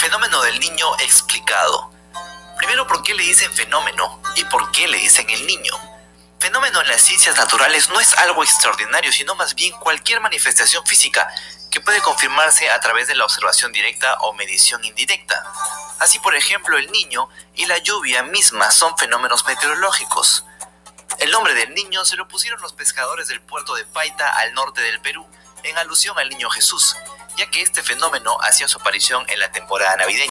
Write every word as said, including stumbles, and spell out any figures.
Fenómeno del niño explicado. Primero, ¿por qué le dicen fenómeno y por qué le dicen el niño? Fenómeno en las ciencias naturales no es algo extraordinario, sino más bien cualquier manifestación física que puede confirmarse a través de la observación directa o medición indirecta. Así, por ejemplo, el niño y la lluvia misma son fenómenos meteorológicos. El nombre del niño se lo pusieron los pescadores del puerto de Paita, al norte del Perú, en alusión al niño Jesús, ya que este fenómeno hacía su aparición en la temporada navideña.